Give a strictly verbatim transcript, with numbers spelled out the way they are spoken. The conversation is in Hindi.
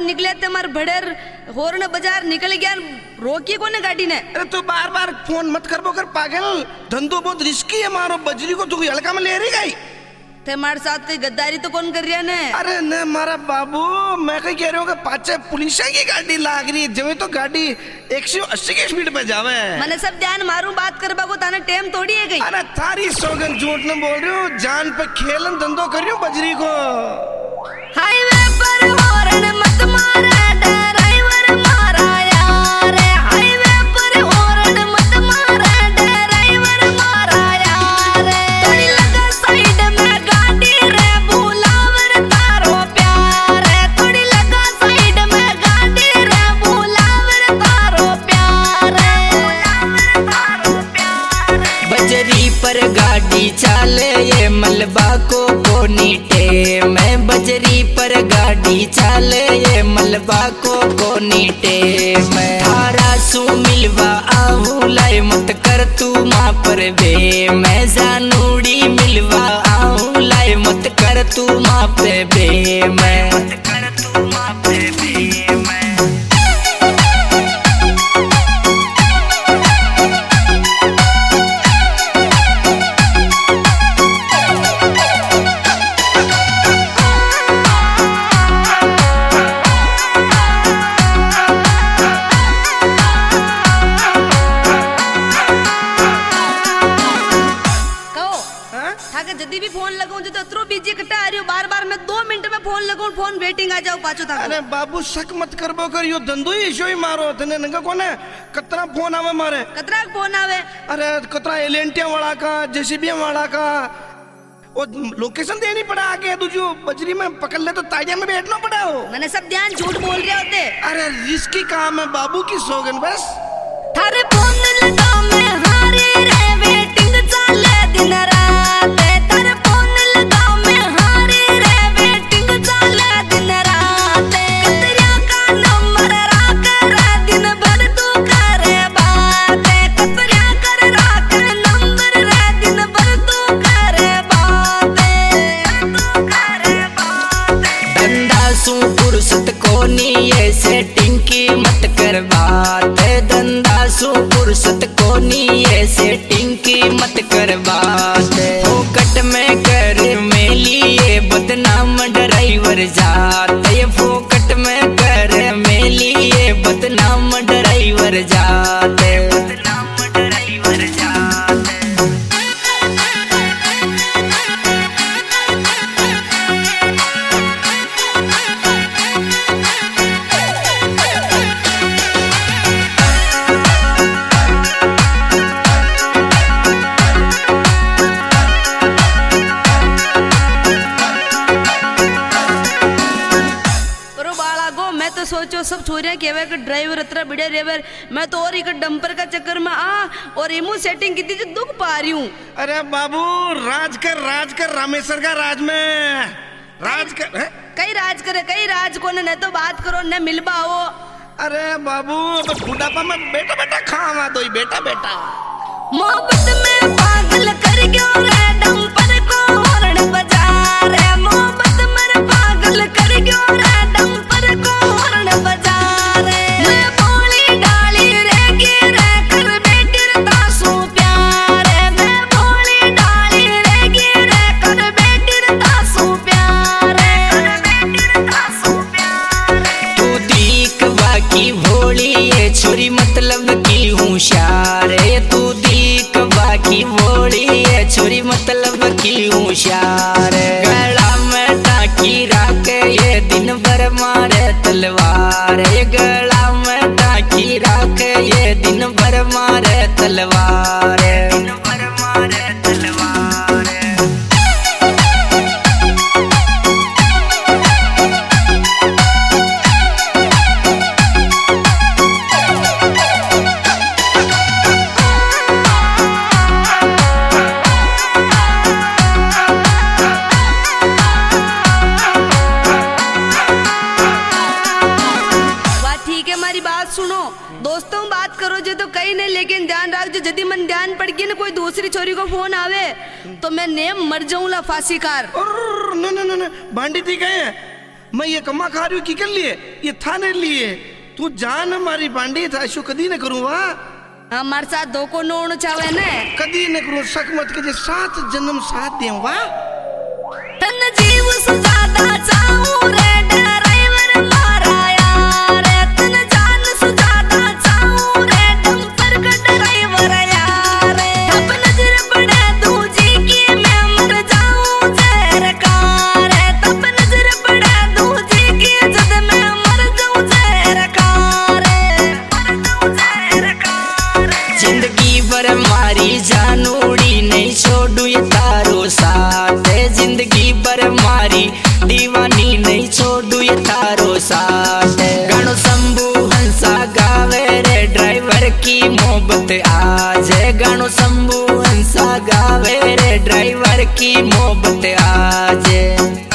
निकले थे मार भड़ेर होरन बाजार निकल गया रोकी कोने गाड़ी ने। अरे तो बार बार फोन मत कर कर पागल, धंधो बहुत रिस्की है मारो, बजरी को तू हल्का में ले रही गई थे मार साथ गद्दारी तो कौन कर रहा ने। अरे न मारा बाबू, मैं कहीं कह रहा हूँ पाचे पुलिस की गाड़ी लाग रही जब तो गाड़ी एक सौ अस्सी की स्पीड पे जावे। मैंने सब ध्यान मारू बात कर बाबू ताने टेम थोड़ी है गई। अरे थारी सोगन झूठ न बोल रही हूँ, जान पे खेलन धंधो कर रही हूँ बजरी को। हाईवे पर हॉर्न मत मारा ड्राइवर मारा यार, हाईवे पर हॉर्न मत मारा ड्राइवर मारा यार, थोड़ी लगा साइड में गाड़ी रे बुलावर तारो प्यार, थोड़ी लगा साइड में गाड़ी रे बुलावर तारो प्यार, बुलावर तारो प्यार। बजरी पर गाड़ी चाले ये मलबा को कोनी टेम, बजरी पर गाड़ी चाले ये मलबा को कोनी टेम। थारा सु मिलवा आहू लाई मत कर तू माँ पर बे, मैं जानूड़ी मिलवा आहू लाई मत कर तू माँ पे बे, मैं मत कर तू माँ पे बे मैं। जदी भी फोन लगाऊं जो तो अतरो बिजी कटा आ रही हो, बार बार मैं दो मिनट में फोन लगाऊं फोन वेटिंग आ जाओ पाछो था। अरे बाबू शक मत करबो कर, यो धंधो ही इशो ही मारो तने नंगा कोने कतरा फोन आवे मारे, कतरा फोन आवे। अरे कतरा एलेंटिया वाला का जेसीबी वाला का, वो लोकेशन देनी पड़ा आगे तुझो बजरी में पकड़ ले तो ताजा में बैठना पड़ा हो। मैंने सब ध्यान झूठ बोल रहे होते। अरे रिस्की काम है बाबू की सोगन बस। थारे फोन लगा मैं हारे रे वेटिंग चले दिन रात, थारे फोन लगा मैं हारे रे वेटिंग चले दिन रात, कतरिया का नंबर राख रे दिन भर तू करे बात, कतरिया कर राख नंबर रे दिन भर तू करे बात, तू करे बात। धंधा सु फुर्सत कोनी ये सेटिंग की मत कर बात, धंधा सु फुर्सत कोनी ये सेटिंग की मत कर बात। फोकट में कर मेली ये बदनाम ड्राइवर जात, ये फोकट में कर मेली ये बदनाम ड्राइवर जात, बदनाम ड्राइवर जात। सोचो सब छोरियां कहवे कि ड्राइवर इतना बढ़िया ड्राइवर, मैं तो और एक डंपर का चक्कर में आ और इमू सेटिंग की थी जो दुख पा रही हूँ। अरे बाबू राज कर राज कर रामेश्वर का राज में राज कर है? कई राज करे कई राज को न तो बात करो न मिलबा हो। अरे बाबू बुढ़ापा में बेटा बेटा खावा दो बेटा बेटा। मोहब्बत में पागल कर क्यों रे डंपर को हॉर्न बजा रे, मोहब्बत में पागल कर क्यों रे डंपर को हॉर्न बजा रे, मैं भोली डाली रे गिरे कर बेटिर तासू प्यार, मैं भोली डाली रे गिरे कर बेटिर तासू प्यार, कर बेटिर तासू प्यार। तू दीक बाकी भोली ये छोरी मतलब की होशियार, तू दीक बाकी भोली ये छोरी मतलब की होशियार। गला में टाकी राख ये दिन भर मारे तलवार, ये गला में टाकी राख ये दिन भर मारे तलवार, दिन भर मारे तलवार। सुनो दोस्तों बात करो जो तो कहीं नहीं, लेकिन ध्यान रख जो यदि मन ध्यान पड़ गई ना कोई दूसरी छोरी को फोन आवे तो मैं नेम मर जाऊंगा फांसी कार। न न न भांडी थी गए मैं ये कमा खा रही हूँ की कर लिए ये थाने लिए तू जान हमारी बांडी था ऐसो कदी न करूँ वा हमारे साथ दो को नोण चावे ने कदी न करूँ शक मत के सात जन्म साथ दे वा तन जीव से ज्यादा चाहूं रे ड्राइवर मारा यार तन जान से ज्यादा चाहूं रे डंपर का ड्राइवर यार अब नजर पड़े दूजी की मैं मर जाऊं जहर कार तब नजर पड़े दूजी की जद मैं मर जाऊं जहर कार मर जाऊं जहर कार जिंदगी भर मारी जानूड़ी नहीं छोड़ू ये तारो साथ जिंदगी भर मारी दीवानी नहीं छोड़ू ये तारो साथ गानो शंभू हंसा गावे रे ड्राइवर की मोहब्बत आज गानो शंभू हंसा गावे रे ड्राइवर की मोहब्बत आज।